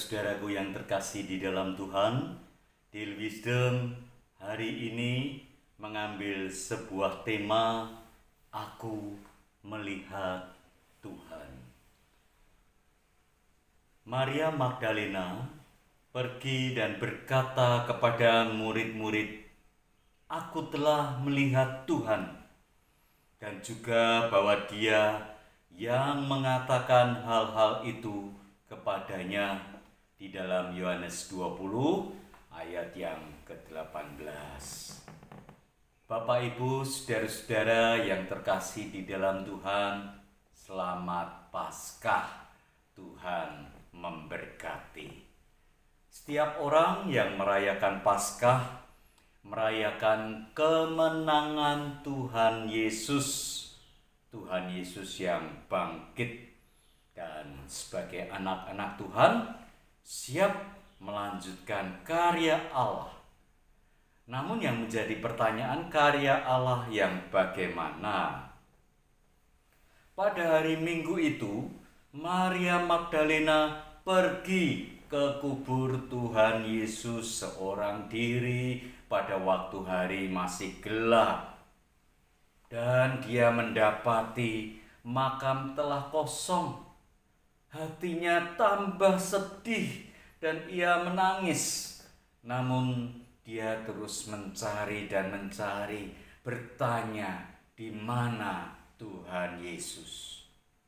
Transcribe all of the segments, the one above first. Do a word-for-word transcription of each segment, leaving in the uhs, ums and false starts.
Saudara-saudaraku yang terkasih di dalam Tuhan, Daily Wisdom hari ini mengambil sebuah tema, Aku Melihat Tuhan. Maria Magdalena pergi dan berkata kepada murid-murid, Aku telah melihat Tuhan, dan juga bahwa Dia yang mengatakan hal-hal itu kepadanya di dalam Yohanes dua puluh ayat yang ke delapan belas. Bapak Ibu, saudara-saudara yang terkasih di dalam Tuhan, selamat Paskah. Tuhan memberkati. Setiap orang yang merayakan Paskah merayakan kemenangan Tuhan Yesus. Tuhan Yesus yang bangkit dan sebagai anak-anak Tuhan siap melanjutkan karya Allah. Namun yang menjadi pertanyaan, karya Allah yang bagaimana? Pada hari Minggu itu, Maria Magdalena pergi ke kubur Tuhan Yesus seorang diri pada waktu hari masih gelap. Dan dia mendapati makam telah kosong. Hatinya tambah sedih dan ia menangis. Namun dia terus mencari dan mencari, bertanya di mana Tuhan Yesus.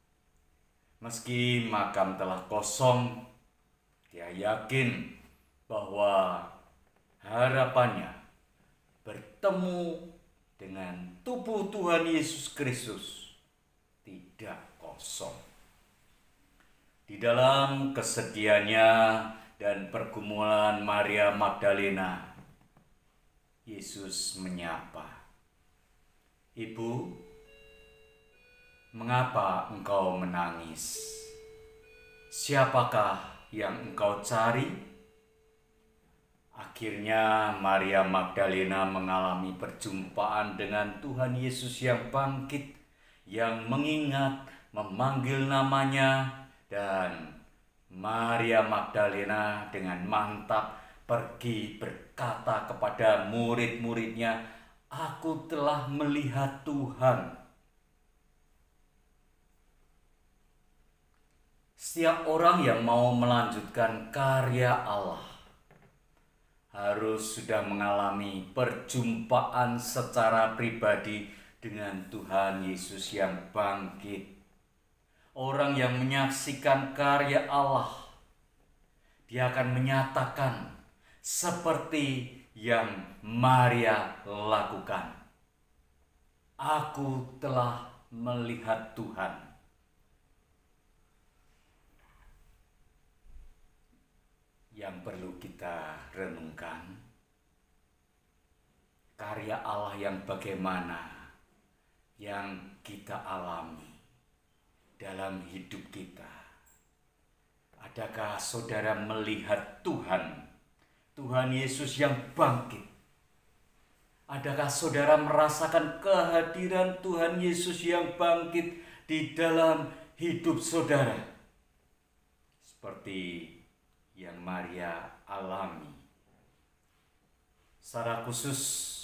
Meski makam telah kosong, dia yakin bahwa harapannya bertemu dengan tubuh Tuhan Yesus Kristus tidak kosong. Di dalam kesedihannya dan pergumulan Maria Magdalena, Yesus menyapa, Ibu, mengapa engkau menangis? Siapakah yang engkau cari? Akhirnya Maria Magdalena mengalami perjumpaan dengan Tuhan Yesus yang bangkit, yang mengingat, memanggil namanya. Dan Maria Magdalena dengan mantap pergi berkata kepada murid-muridnya, Aku telah melihat Tuhan. Setiap orang yang mau melanjutkan karya Allah harus sudah mengalami perjumpaan secara pribadi dengan Tuhan Yesus yang bangkit. Orang yang menyaksikan karya Allah, dia akan menyatakan seperti yang Maria lakukan. Aku telah melihat Tuhan. Yang perlu kita renungkan, karya Allah yang bagaimana yang kita alami dalam hidup kita. Adakah saudara melihat Tuhan, Tuhan Yesus yang bangkit? Adakah saudara merasakan kehadiran Tuhan Yesus yang bangkit di dalam hidup saudara? Seperti yang Maria alami. Secara khusus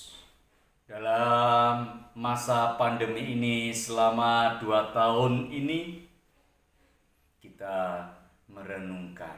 dalam masa pandemi ini, selama dua tahun ini, kita merenungkan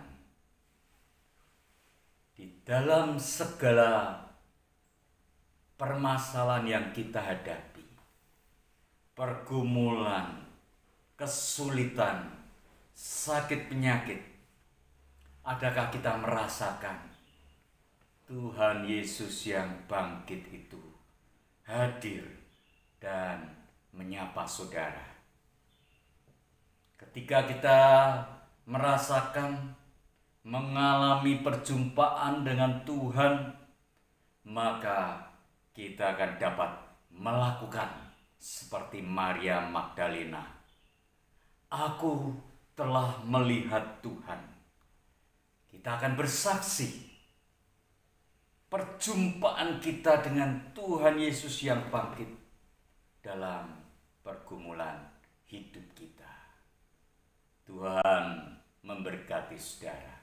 di dalam segala permasalahan yang kita hadapi, pergumulan, kesulitan, sakit penyakit, adakah kita merasakan Tuhan Yesus yang bangkit itu hadir dan menyapa saudara? Ketika kita merasakan, mengalami perjumpaan dengan Tuhan, maka kita akan dapat melakukan seperti Maria Magdalena. Aku telah melihat Tuhan. Kita akan bersaksi perjumpaan kita dengan Tuhan Yesus yang bangkit dalam pergumulan hidup kita. Tuhan memberkati saudara.